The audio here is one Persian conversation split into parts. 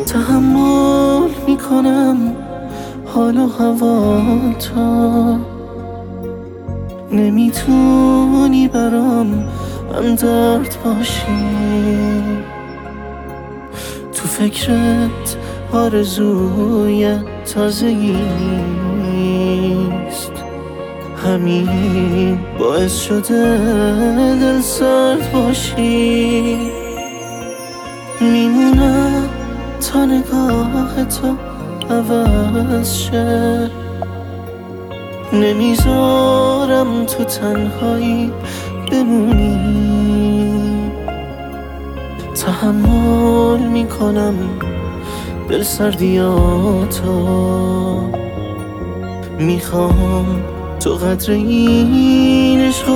تحمل میکنم حال و هوا تا نمیتونی برام همدرد باشی. تو فکرت آرزوی تازگی نیست، همین باعث شده دل سرد باشی. میمونم تا نگاه تو عوض شه، نمیذارم تو تنهایی بمونی. تحمل میکنم دل سردیاتو، میخوام تو قدر این عشقو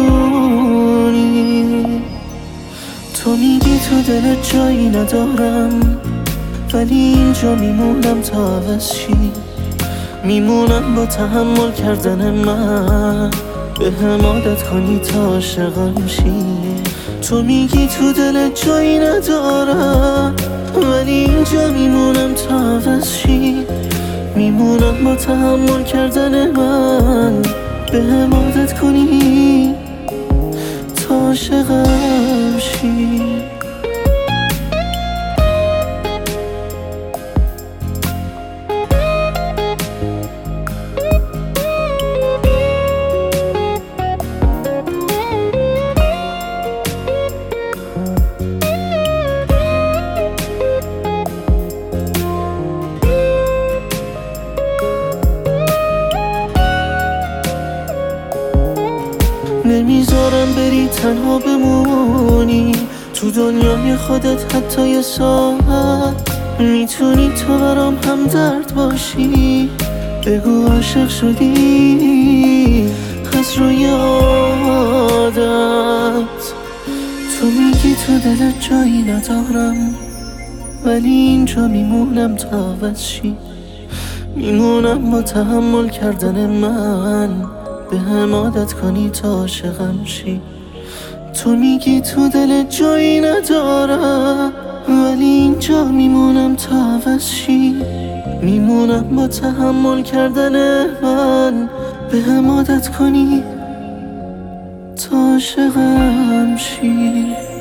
بدونی. تو میگی تو دلت جایی ندارم، ولی اینجا میمونم تا عوض شی. میمونم با تحمل کردن من، به هم عادت کنی تا عاشقم شی. تو میگی تو دلت جایی ندارم، ولی اینجا میمونم تا عوض شی. میمونم با تحمل کردن من، به هم عادت کنی تا عاشقم شی. نمیذارم بری تنها بمونی تو دنیای خودت حتی یه ساعت. میتونی تو برام همدرد باشی، بگو عاشق شدی از روی عادت. تو میگی تو دلت جایی ندارم، ولی اینجا میمونم تا عوض شی. میمونم با تحمل کردن من، به هم عادت کنی تا عاشقم شی. تو میگی تو دلت جایی ندارم، ولی اینجا میمونم تا عوض شی. میمونم با تحمل کردن من، به هم عادت کنی تا عاشقم شی.